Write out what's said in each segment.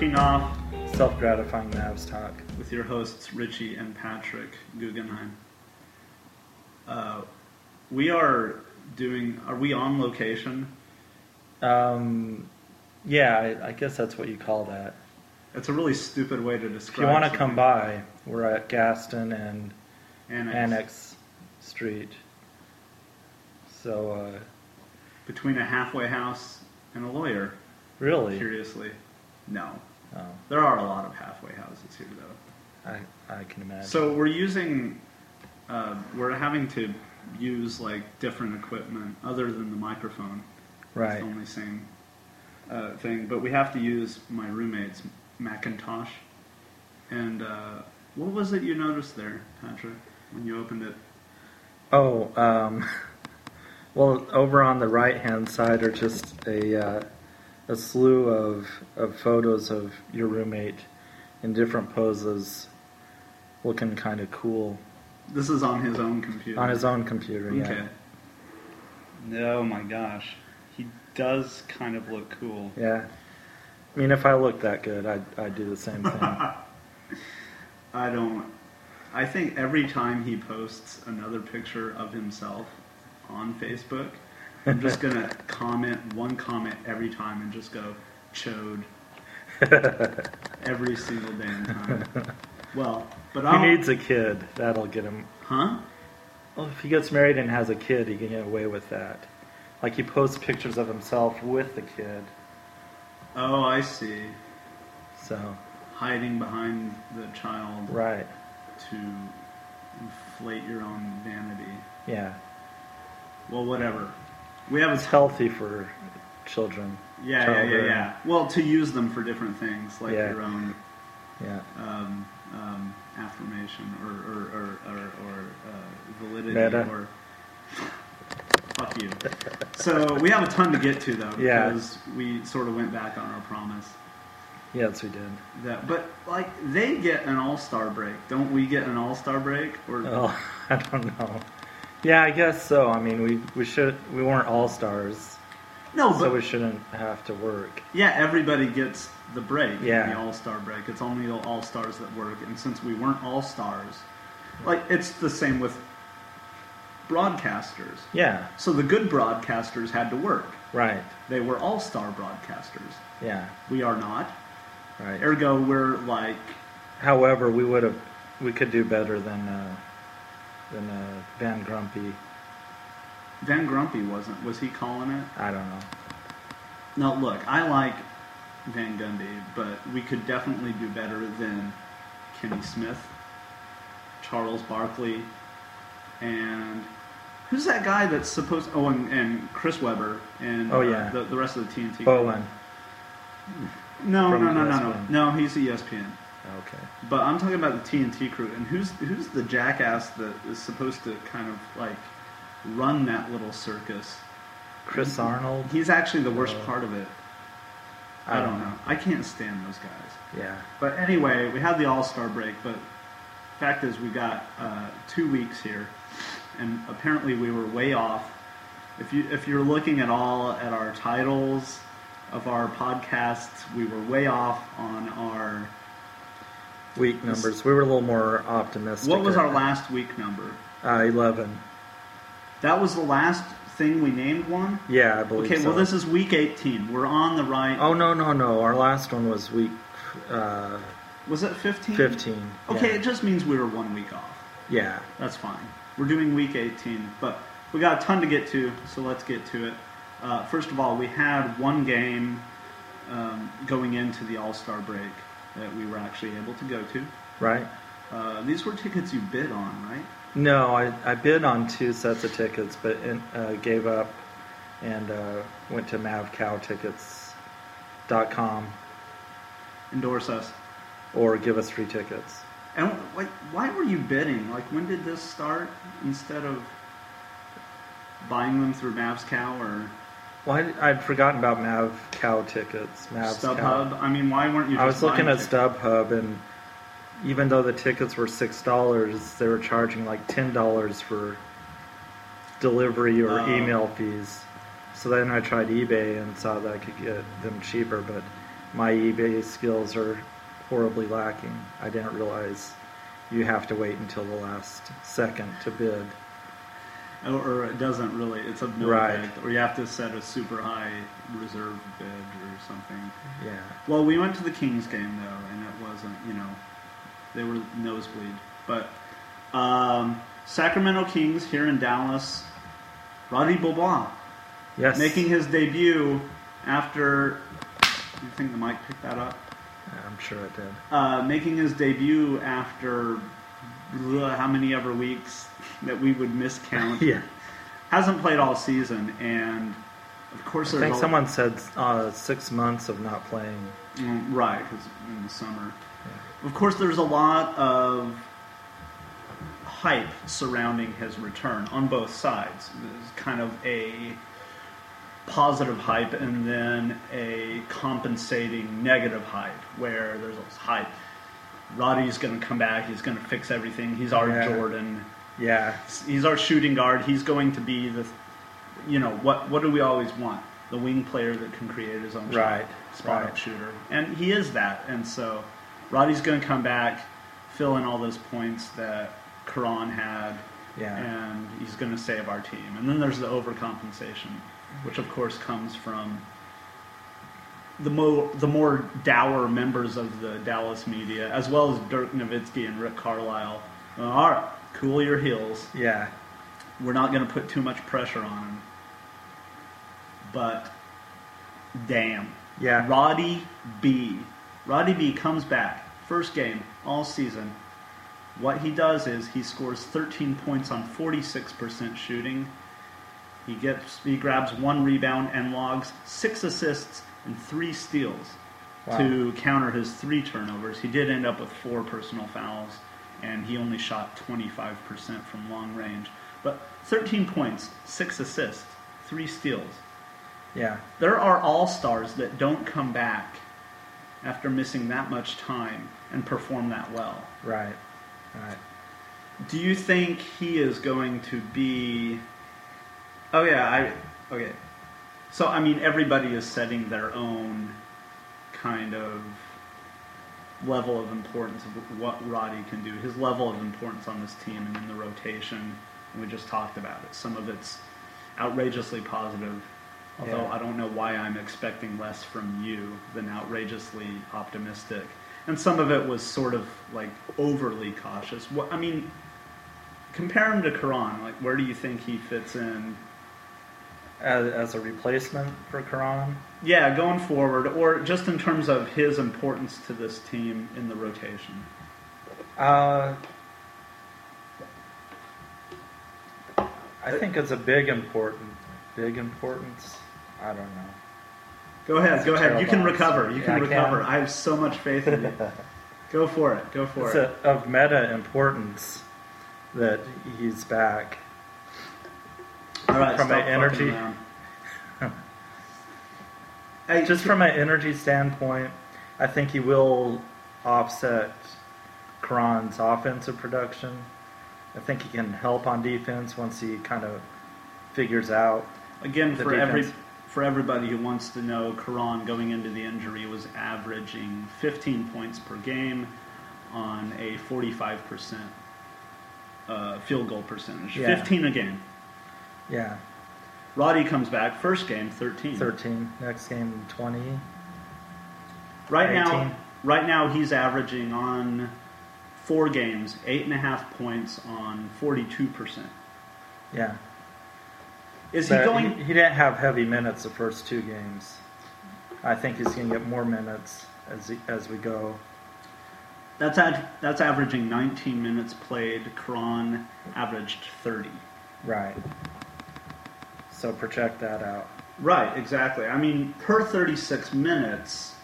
Jerking Off, Self-gratifying Mavs talk. with your hosts Richie and Patrick Guggenheim. We are doing. Are we on location? Yeah, I guess that's what you call that. It's a really stupid way to describe. If you want to something. come by, we're at Gaston and Annex. Street. So, Between a halfway house and a lawyer. really? Curiously, no. Oh, There are a lot of halfway houses here, though. I can imagine. So we're using. We're having to use like different equipment other than the microphone. right. It's the only same thing, but we have to use my roommate's Macintosh. And what was it you noticed there, Patrick, when you opened it? Oh, well, over on the right-hand side are just a slew of photos of your roommate in different poses, looking kind of cool. This is on his own computer. On his own computer, yeah. Okay. Oh my gosh, he does kind of look cool. Yeah. I mean, if I looked that good, I'd do the same thing. I don't. I think every time he posts another picture of himself on Facebook, I'm just gonna comment one comment every time and just go chode every single damn time. Well, but He needs a kid. That'll get him. Huh? Well, if he gets married and has a kid, he can get away with that. Like, he posts pictures of himself with the kid. Oh, I see. So, Hiding behind the child right. to inflate your own vanity. Yeah. Well, whatever. We have It's healthy for children. Yeah. Well, to use them for different things, like Yeah. your own Yeah. affirmation or validity Meta. or fuck you. So we have a ton to get to though, Yeah. because we sort of went back on our promise. Yes, we did. But like they get an all-star break, don't we get an all-star break? Or Oh, I don't know. Yeah, I guess so. I mean, we weren't all-stars, no, but so we shouldn't have to work. yeah, everybody gets the break, Yeah. the all-star break. It's only the all-stars that work, and since we weren't all-stars, like it's the same with broadcasters. Yeah, So the good broadcasters had to work. right. They were all-star broadcasters. Yeah, We are not. right. Ergo, we're like, However, we could do better than Van Grumpy. Van Grumpy wasn't. Was he calling it? I don't know. No, look, I like Van Gundy, but we could definitely do better than Kenny Smith, Charles Barkley, and who's that guy that's supposed? Oh, and Chris Webber and Oh, yeah. the rest of the TNT. Bowen. No, From no. ESPN. No, he's ESPN. Okay. But I'm talking about the TNT crew, and who's the jackass that is supposed to kind of like run that little circus? Chris Arnold. He's actually the worst part of it. I don't know. I can't stand those guys. Yeah. But anyway, we had the All-Star break, but fact is we got 2 weeks here, and apparently we were way off. If you're looking at our titles of our podcasts, we were way off on our Week numbers. We were a little more optimistic. What was our last week number? 11. That was the last thing we named one? Yeah, I believe Okay, so. well this is week 18. We're on the right... Oh, no. Our last one was week Was it 15? 15. Okay, yeah. it just means we were 1 week off. Yeah. That's fine. We're doing week 18, but we got a ton to get to, so let's get to it. First of all, we had one game going into the All-Star break that we were actually able to go to. Right? These were tickets you bid on, right? No, I bid on 2 sets of tickets, but gave up and went to mavcowtickets.com. Endorse us. Or give us free tickets. And like, why were you bidding? Like, when did this start instead of buying them through Mavs Cow or Well, I'd forgotten about Mav Cow tickets. Mavs StubHub? Cow. I mean, why weren't you just I was looking buying at tickets? StubHub, and even though the tickets were $6, they were charging like $10 for delivery or email fees. So then I tried eBay and saw that I could get them cheaper, but my eBay skills are horribly lacking. I didn't realize you have to wait until the last second to bid. Or it doesn't really, it's of no Right. effect. Or you have to set a super high reserve bid or something. Yeah. Well, we went to the Kings game, though, and it wasn't, they were nosebleed. But Sacramento Kings here in Dallas, Roddy Beaubois Yes. making his debut after, you think the mic picked that up? I'm sure it did. Making his debut after how many ever weeks that we would miscount. Yeah. Hasn't played all season, and of course I there's think someone said 6 months of not playing. right, because in the summer. Yeah. Of course, there's a lot of hype surrounding his return on both sides. There's kind of a positive hype and then a compensating negative hype, where there's this hype. Roddy's going to come back. He's going to fix everything. He's our Jordan. Yeah. He's our shooting guard. He's going to be the, what do we always want? The wing player that can create his own shot, spot-up shooter. And he is that. And so Roddy's going to come back, fill in all those points that Caron had, and he's going to save our team. And then there's the overcompensation, which of course comes from the more dour members of the Dallas media, as well as Dirk Nowitzki and Rick Carlisle. All right, cool your heels. Yeah. We're not going to put too much pressure on him. But, damn. Yeah. Roddy B. Roddy B comes back. First game, all season. What he does is he scores 13 points on 46% shooting. He grabs 1 rebound and logs 6 assists and 3 steals to counter his 3 turnovers. He did end up with 4 personal fouls, and he only shot 25% from long range. But 13 points, 6 assists, 3 steals. Yeah. There are all-stars that don't come back after missing that much time and perform that well. Right. Do you think he is going to be... Okay. So, everybody is setting their own kind of level of importance of what Roddy can do. His level of importance on this team and in the rotation, and we just talked about it. Some of it's outrageously positive, although I don't know why I'm expecting less from you than outrageously optimistic. And some of it was sort of, overly cautious. Compare him to Caron. Where do you think he fits in? As a replacement for Caron? Yeah, going forward, or just in terms of his importance to this team in the rotation. I think it's a big importance. I don't know. Go ahead. You can recover. Can. I have so much faith in you. Go for it. It's of meta importance that he's back. All right, from an energy, from an energy standpoint, I think he will offset Caron's offensive production. I think he can help on defense once he kind of figures out. Again, for everybody who wants to know, Caron going into the injury was averaging 15 points per game on a 45% field goal percentage. 15 a game. Yeah. Roddy comes back. First game, 13. 13. Next game, 20. Right 18. now he's averaging on 4 games, 8.5 points on 42%. Yeah. Is he going? He didn't have heavy minutes the first 2 games. I think he's going to get more minutes as we go. That's averaging 19 minutes played. Caron averaged 30. Right. So project that out. Right, exactly. Per 36 minutes,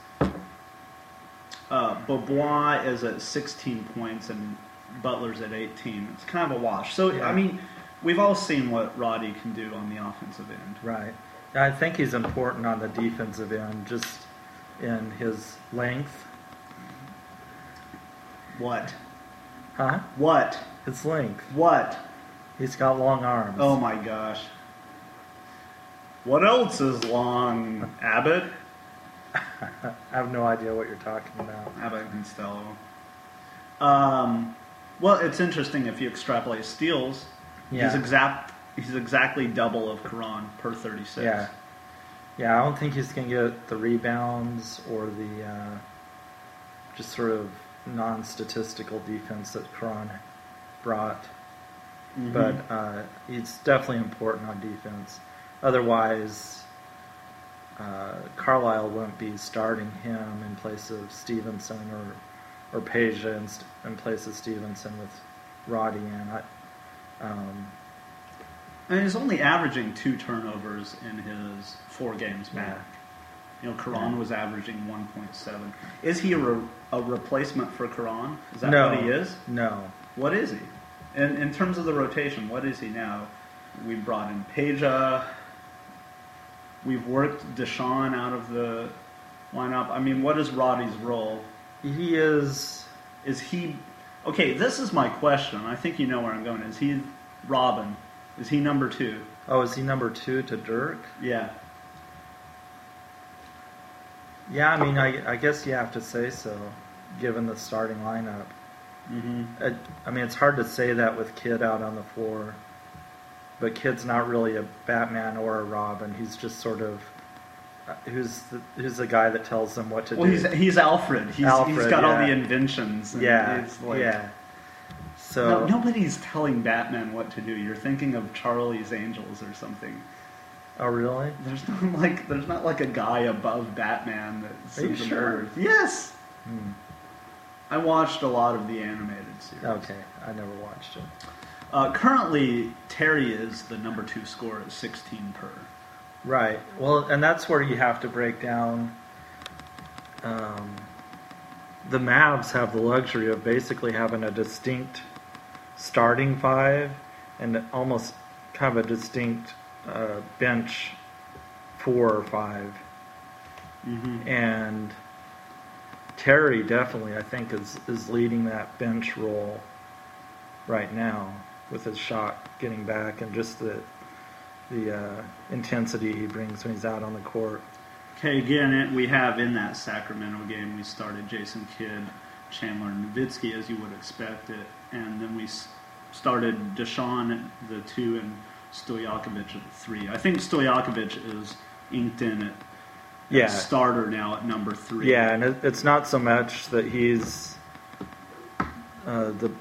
Beaubois is at 16 points and Butler's at 18. It's kind of a wash. So, we've all seen what Roddy can do on the offensive end. Right. I think he's important on the defensive end, just in his length. What? Huh? What? His length. What? He's got long arms. Oh my gosh. What else is long, Abbott? I have no idea what you're talking about. Abbott and Costello. Well, it's interesting if you extrapolate steals. Yeah. He's exactly double of Karan per 36. Yeah, I don't think he's going to get the rebounds or the just sort of non-statistical defense that Karan brought. Mm-hmm. But he's definitely important on defense. Otherwise, Carlisle wouldn't be starting him in place of Stevenson or Peja in place of Stevenson with Roddy in. And he's only averaging 2 turnovers in his 4 games back. Yeah. Karan was averaging 1.7. Is he a replacement for Karan? Is that No. what he is? No. What is he? In terms of the rotation, what is he now? We brought in Peja. We've worked Deshaun out of the lineup. I mean, what is Roddy's role? He is... Is he... Okay, this is my question. I think you know where I'm going. Is he Robin? Is he number 2? Oh, is he number 2 to Dirk? Yeah. Yeah, I mean, I guess you have to say so, given the starting lineup. Mm-hmm. I mean, it's hard to say that with Kidd out on the floor. But Kidd's not really a Batman or a Robin. He's just sort of... Who's the guy that tells them what to do? He's Alfred. He's got all the inventions. And yeah. So nobody's telling Batman what to do. You're thinking of Charlie's Angels or something. Oh, really? There's not like a guy above Batman that Are you sees sure? Earth. Yes. I watched a lot of the animated series. Okay, I never watched it. Currently, Terry is the number 2 scorer at 16 per. Right. Well, and that's where you have to break down. The Mavs have the luxury of basically having a distinct starting 5 and almost kind of a distinct bench 4 or 5. Mm-hmm. And Terry definitely, I think, is leading that bench role right now with his shot getting back and just the intensity he brings when he's out on the court. Okay, again, we have in that Sacramento game, we started Jason Kidd, Chandler Nowitzki, as you would expect it, and then we started Deshaun at the 2 and Stojakovic at the 3. I think Stojakovic is inked in at starter now at number 3. Yeah, and it's not so much that he's the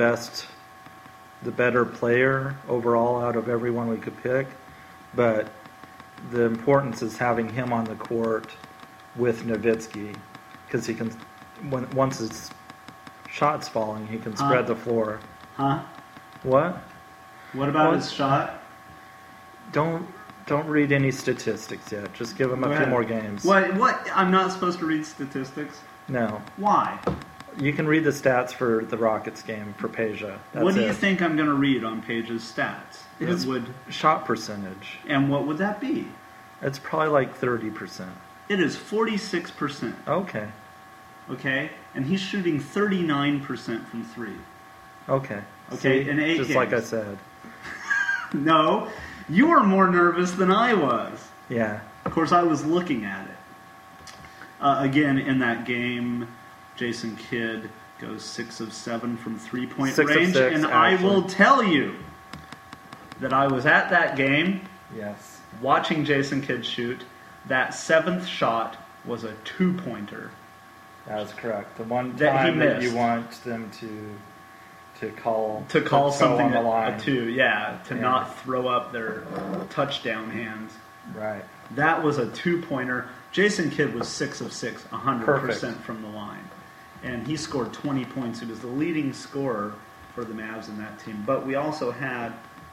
better player overall out of everyone we could pick, but the importance is having him on the court with Nowitzki, because he can, once his shot's falling, he can spread the floor. Huh? What? What about his shot? Don't read any statistics yet. Just give him a few more games. What? I'm not supposed to read statistics? No. Why? You can read the stats for the Rockets game for Peja. What do you think I'm going to read on Page's stats? His shot percentage. And what would that be? It's probably like 30%. It is 46%. Okay. Okay? And he's shooting 39% from 3. Okay. Okay, See, in 8 just games. like I said. No, you were more nervous than I was. Yeah. Of course, I was looking at it. Again, in that game, Jason Kidd goes 6 of 7 from 3-point 6 of range. 6, and actually. I will tell you that I was at that game Yes. watching Jason Kidd shoot. That 7th shot was a 2-pointer. That is correct. The one That he time that missed. you want them to call something on the line. a 2, not throw up their touchdown hands. Right. That was a 2-pointer. Jason Kidd was 6 of 6, 100% Perfect. from the line. And he scored 20 points. He was the leading scorer for the Mavs in that team. But we also had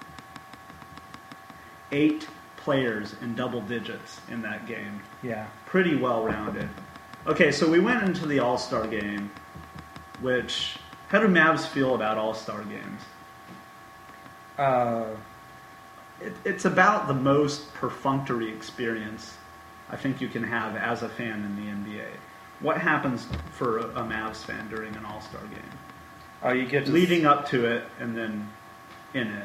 8 players in double digits in that game. Yeah. Pretty well-rounded. Okay, so we went into the All-Star game, which... How do Mavs feel about All-Star games? It's about the most perfunctory experience I think you can have as a fan in the NBA. What happens for a Mavs fan during an All-Star game? Oh, you get to Leading up to it and then in it.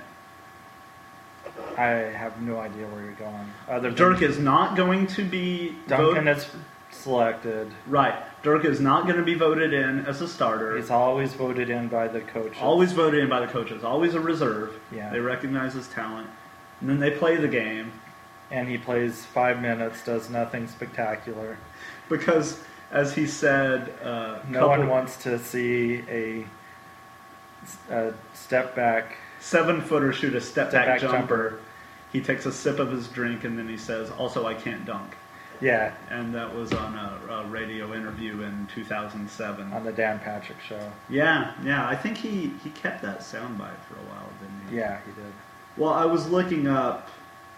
I have no idea where you're going. Other than Dirk is not going to be Duncan is selected. Right. Dirk is not going to be voted in as a starter. He's always voted in by the coaches. Always voted in by the coaches. Always a reserve. Yeah. They recognize his talent. And then they play the game. And he plays 5 minutes, does nothing spectacular. Because, as he said... no one wants to see a step-back... 7-footer shoot a step-back jumper. He takes a sip of his drink and then he says, also, I can't dunk. Yeah. And that was on a radio interview in 2007. On the Dan Patrick Show. Yeah. I think he kept that soundbite for a while, didn't he? Yeah, he did. Well, I was looking up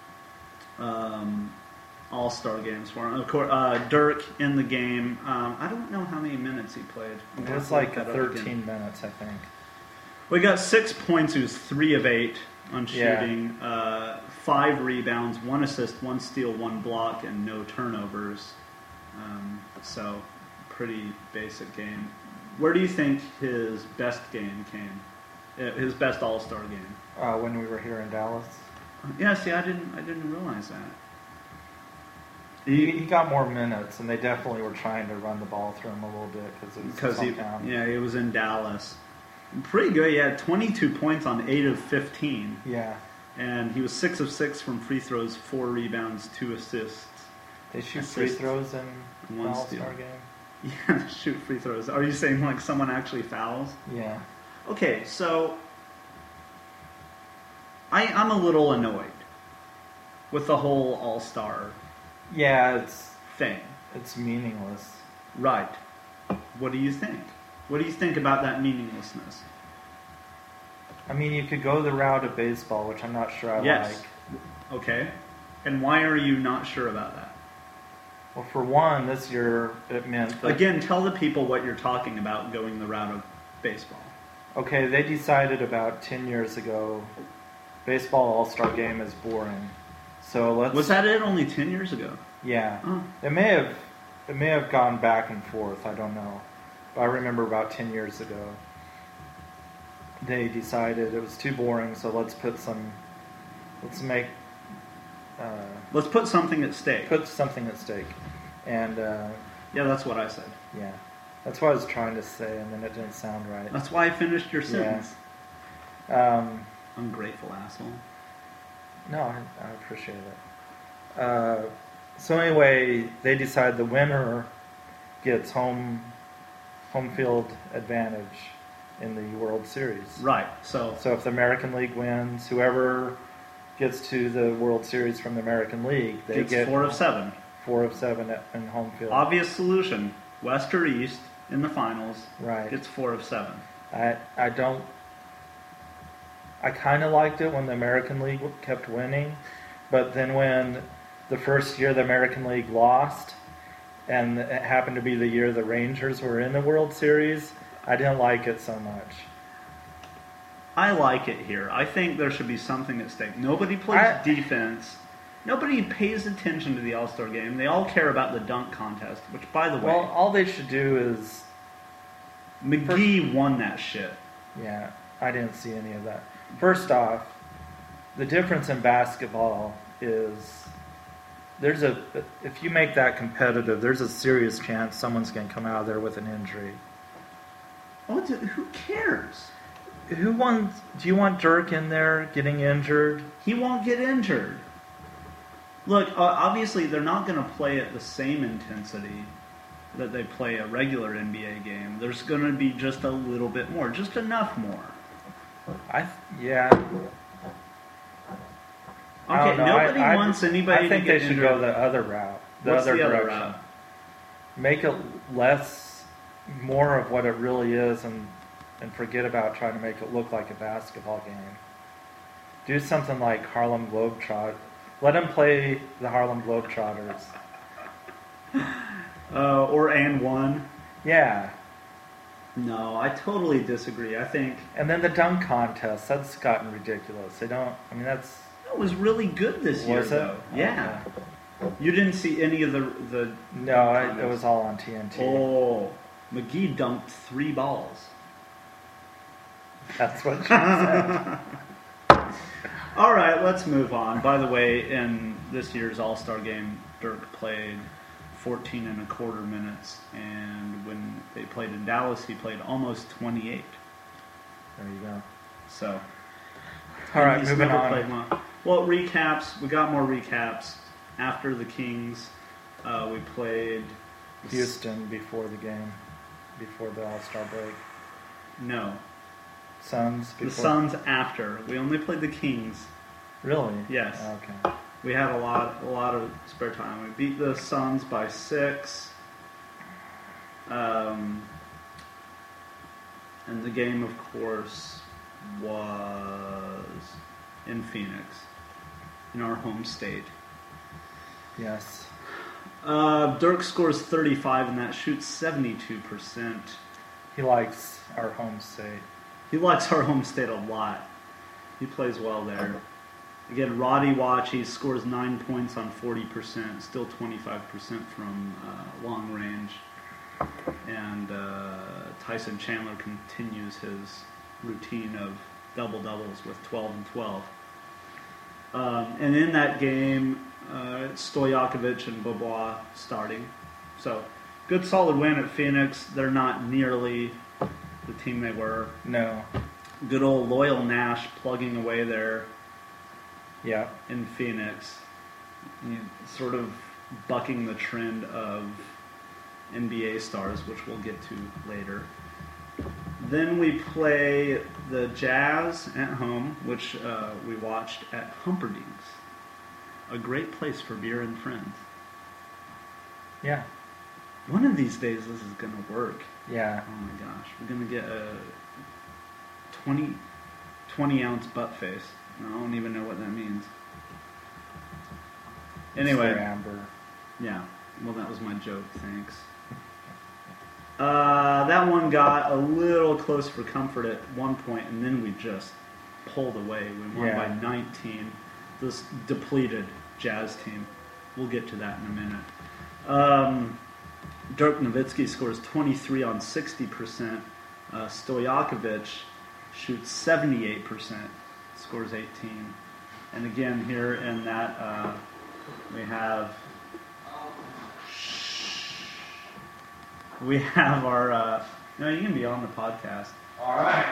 All-Star games for him. Of course, Dirk in the game. I don't know how many minutes he played. It was like 13 minutes, I think. We got 6 points. He was 3 of 8 on shooting. 5 rebounds, 1 assist, 1 steal, 1 block, and no turnovers. So, pretty basic game. Where do you think his best game came? His best All-Star game? When we were here in Dallas. Yeah, see, I didn't realize that. He got more minutes, and they definitely were trying to run the ball through him a little bit because he was in Dallas. Pretty good. He had 22 points on 8 of 15. Yeah. And he was 6 of 6 from free throws, 4 rebounds, 2 assists. They shoot free throws in the All-Star game? Yeah, shoot free throws. Are you saying like someone actually fouls? Yeah. Okay, so I'm a little annoyed with the whole All-Star thing. It's meaningless. Right. What do you think? What do you think about that meaninglessness? I mean, you could go the route of baseball, which I'm not sure I like. Okay. And why are you not sure about that? Well, for one, this year it meant that... Again, tell the people what you're talking about going the route of baseball. Okay, they decided about 10 years ago, baseball All-Star Game is boring. So let's... Was that it only 10 years ago? Yeah. Oh. It may have gone back and forth, I don't know. But I remember about 10 years ago, they decided it was too boring, so let's put something at stake. Put something at stake. And... yeah, that's what I said. Yeah. That's what I was trying to say, and then it didn't sound right. That's why I finished your sentence. Yeah. Ungrateful asshole. No, I appreciate it. So anyway, they decide the winner gets home field advantage in the World Series. Right. So if the American League wins, whoever gets to the World Series from the American League, they get 4 of 7. 4 of 7 in home field. Obvious solution: West or East in the finals. Right. Gets 4 of 7. I kind of liked it when the American League kept winning, but then when the first year the American League lost, and it happened to be the year the Rangers were in the World Series, I didn't like it so much. I like it here. I think there should be something at stake. Nobody plays defense. Nobody pays attention to the All-Star game. They all care about the dunk contest, which, by the way... Well, all they should do is... McGee won that shit. Yeah, I didn't see any of that. First off, the difference in basketball is if you make that competitive, there's a serious chance someone's going to come out of there with an injury. Who cares? Do you want Dirk in there getting injured? He won't get injured. Look, obviously they're not going to play at the same intensity that they play a regular NBA game. There's going to be just a little bit more, just enough more. Yeah. Okay, nobody wants anybody to get injured. I think they should go the other route. What's the other route? Make it more of what it really is, and forget about trying to make it look like a basketball game. Do something like Harlem Globetrotters. Let them play the Harlem Globetrotters. Or and one. Yeah. No, I totally disagree. I think... And then the dunk contest, that's gotten ridiculous. It was really good this year, though. Yeah. Okay. You didn't see any of the No, it was all on TNT. Oh, McGee dunked 3 balls. That's what she said. All right, let's move on. By the way, in this year's All-Star game, Dirk played 14 and a quarter minutes. And when they played in Dallas, he played almost 28. There you go. So, all right, he's moving never on. played long. Well, recaps. We got more recaps after the Kings. We played Houston before the game, before the All-Star break. No, Suns before. the Suns after. We only played the Kings. Really? Yes. Okay. We had a lot of spare time. We beat the Suns by 6. And the game, of course, was in Phoenix, in our home state. Yes. Dirk scores 35, and that shoots 72%. He likes our home state. He likes our home state a lot. He plays well there. Again, Roddy Watch, he scores 9 points on 40%, still 25% from long range. And Tyson Chandler continues his routine of double-doubles with 12 and 12. And in that game, Stojakovic and Bobois starting. So, good solid win at Phoenix. They're not nearly the team they were. No. Good old Loyal Nash plugging away there Yeah. in Phoenix. Sort of bucking the trend of NBA stars, which we'll get to later. Then we play the Jazz at home, which we watched at Humperdinck's. A great place for beer and friends. Yeah. One of these days this is going to work. Yeah. Oh my gosh. We're going to get a 20 ounce butt face. I don't even know what that means. Anyway. Mr. Amber. Yeah. Well, that was my joke. Thanks. That one got a little close for comfort at one point, and then we just pulled away. We won by 19. This depleted Jazz team. We'll get to that in a minute. Dirk Nowitzki scores 23 on 60%. Stojakovic shoots 78%, scores 18. And again, here in that, we have our. No, you can be on the podcast. All right.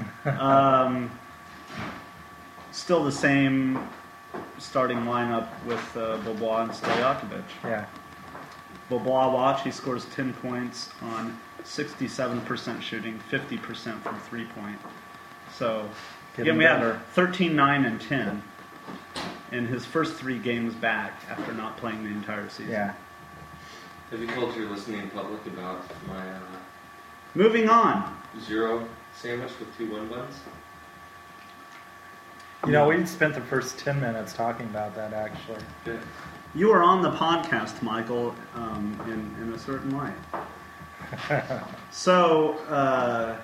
Still the same starting lineup with Bobois and Stojakovic. Yeah. Bobois watch, he scores 10 points on 67% shooting, 50% from 3-point. So, again, we have 13, 9, and 10 in his first 3 games back after not playing the entire season. Yeah. Have you told your listening public about my Moving on. 0 sandwich with 2 1 buns? You know, we spent the first 10 minutes talking about that, actually. Yeah. You were on the podcast, Michael, in a certain way. So,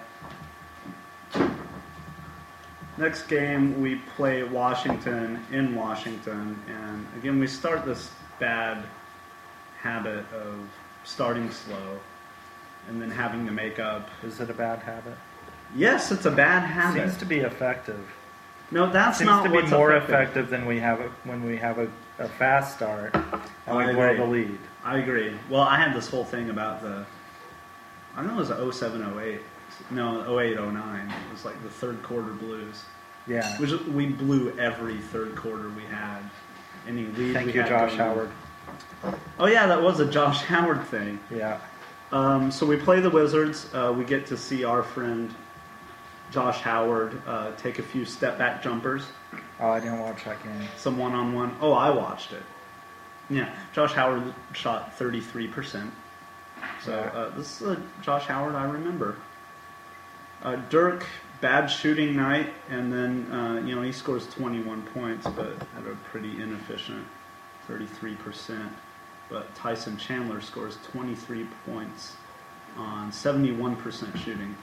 next game we play Washington in Washington, and again we start this bad habit of starting slow and then having to make up. Is it a bad habit? Yes, it's a bad habit. Seems to be effective. No, that's Seems not to be what's more effective. effective than we have when we have a fast start and we I blow agree. the lead. I agree. Well, I had this whole thing about I don't know, it was 07, 08. No, 08, 09. It was like the third quarter blues. Yeah. We blew every third quarter we had. Any lead Thank we you, had Josh going. Howard. Oh yeah, that was a Josh Howard thing. Yeah. So we play the Wizards. We get to see our friend Josh Howard take a few step back jumpers. Oh, I didn't watch that game. Some one-on-one. Oh, I watched it. Yeah, Josh Howard shot 33%. So this is a Josh Howard I remember. Dirk, bad shooting night, and then he scores 21 points, but at a pretty inefficient 33%. But Tyson Chandler scores 23 points on 71% shooting.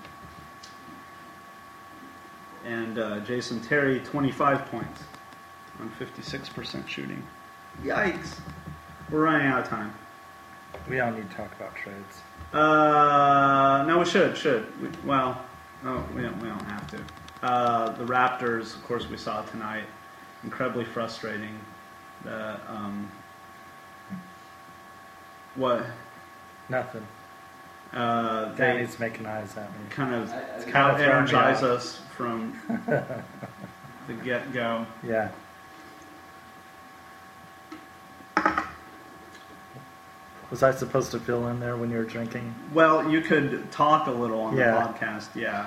And Jason Terry, 25 points on 56% shooting. Yikes. We're running out of time. We don't need to talk about trades. No, we should. We don't have to. The Raptors, of course, we saw tonight. Incredibly frustrating. What? Nothing. They Danny's making eyes at me. kind of It's kind of throwing me energize off. us from the get-go. Yeah. Was I supposed to fill in there when you were drinking? Well, you could talk a little on Yeah. the podcast, yeah.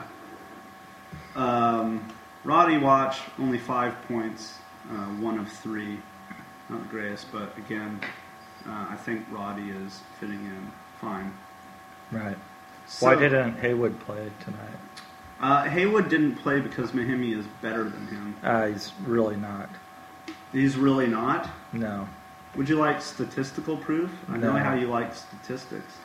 Roddy Watch, only 5 points, 1 of 3. Not the greatest, but again, I think Roddy is fitting in fine. Right. So, Why didn't Haywood play tonight? Haywood didn't play because Mahimi is better than him. He's really not. He's really not. No. Would you like statistical proof? I know No. how you like statistics.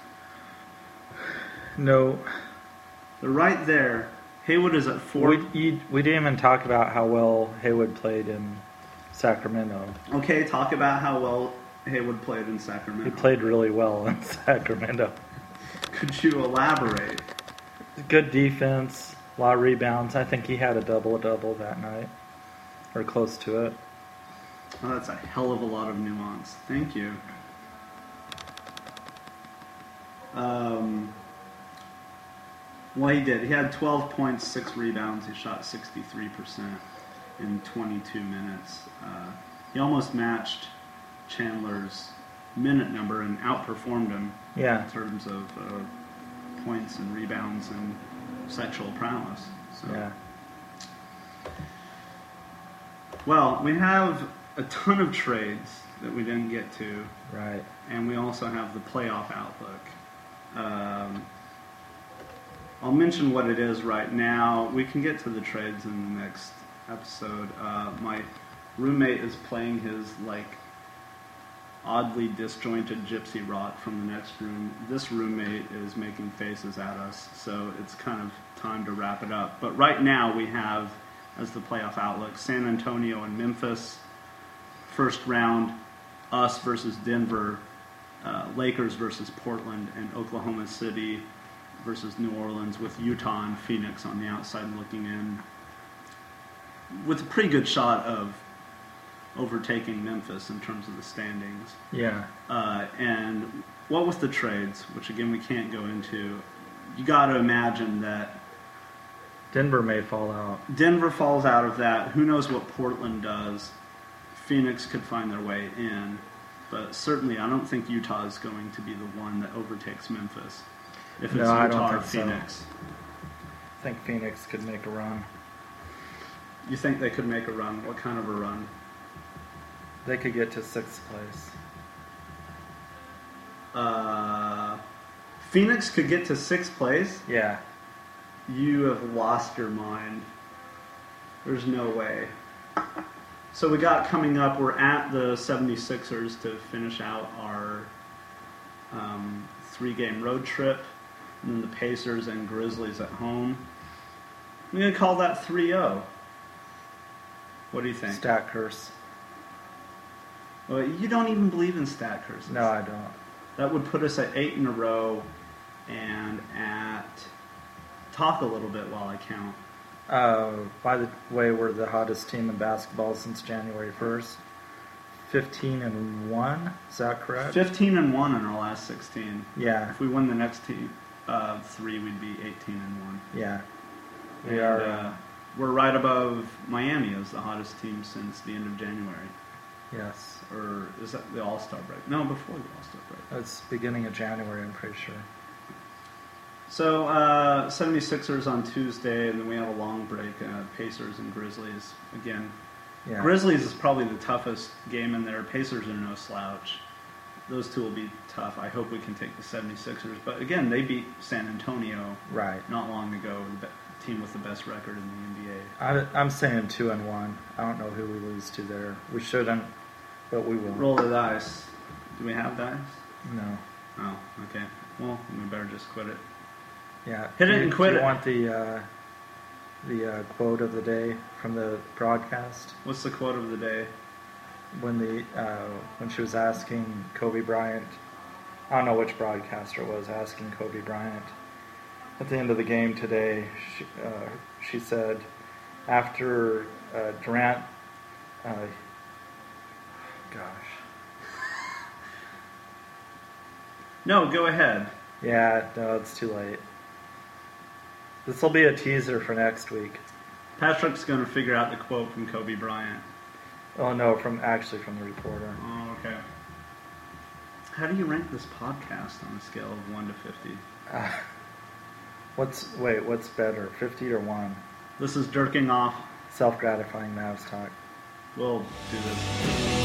No. They're right there. Haywood is at 4. We didn't even talk about how well Haywood played in Sacramento. Okay, talk about how well Haywood played in He Sacramento. played really well in Sacramento. Could you elaborate? Good defense, a lot of rebounds. I think he had a double-double that night, or close to it. Oh, that's a hell of a lot of nuance. Thank you. Well, he did. He had 12 points, 6 rebounds. He shot 63% in 22 minutes. He almost matched Chandler's minute number and outperformed him Yeah. in terms of points and rebounds and sexual prowess. So. Yeah. Well, we have a ton of trades that we didn't get to, Right. and we also have the playoff outlook. I'll mention what it is right now. We can get to the trades in the next episode. My roommate is playing his oddly disjointed gypsy rock from the next room. This roommate is making faces at us, so it's kind of time to wrap it up. But right now we have, as the playoff outlook, San Antonio and Memphis. First round, us versus Denver, Lakers versus Portland, and Oklahoma City versus New Orleans, with Utah and Phoenix on the outside looking in, with a pretty good shot of overtaking Memphis in terms of the standings. Yeah. And what with the trades, which again we can't go into, you got to imagine that Denver may fall out. Denver falls out of that. Who knows what Portland does? Phoenix could find their way in, but certainly I don't think Utah is going to be the one that overtakes Memphis. If it's No, I Utah don't or think so. Phoenix. I think Phoenix could make a run. You think they could make a run? What kind of a run? They could get to 6th place. Phoenix could get to 6th place? Yeah. You have lost your mind. There's no way. So we got coming up, we're at the 76ers to finish out our 3-game road trip. And then the Pacers and Grizzlies at home. I'm going to call that 3-0. What do you think? Stat curse. Well, you don't even believe in stat curses. No, I don't. That would put us at 8 in a row and at... Talk a little bit while I count. By the way, we're the hottest team in basketball since January 1st. 15-1, is that correct? 15-1 in our last 16. Yeah, If we win the next 3, we'd be 18-1. yeah. We And, are, we're right above Miami as the hottest team since the end of January. yes. Or is that the All-Star break? No, before the All-Star break. It's beginning of January, I'm pretty sure. So, 76ers on Tuesday, and then we have a long break. Pacers and Grizzlies again. Yeah. Grizzlies is probably the toughest game in there. Pacers are no slouch. Those two will be tough. I hope we can take the 76ers. But again, they beat San Antonio Right. not long ago, the team with the best record in the NBA. I'm saying 2-1. I don't know who we lose to there. We shouldn't, but we will. Roll the dice. Do we have dice? No. Oh, okay. Well, we better just quit it. Yeah. Hit it and quit do it. you want the quote of the day from the broadcast? What's the quote of the day? When she was asking Kobe Bryant, I don't know which broadcaster it was, asking Kobe Bryant at the end of the game today, she said, after Durant, No, go ahead. Yeah, no, it's too late. This will be a teaser for next week. Patrick's going to figure out the quote from Kobe Bryant. Oh no, from the reporter. Oh, okay. How do you rank this podcast on a scale of 1 to 50? What's better, 50 or 1? This is Jerking Off. Self-gratifying Mavs talk. We'll do this.